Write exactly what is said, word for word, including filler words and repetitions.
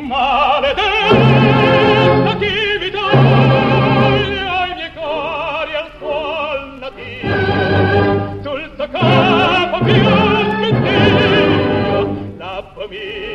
maledetta attività ai miei cori al suol nativo sul suo capo più sentito la famiglia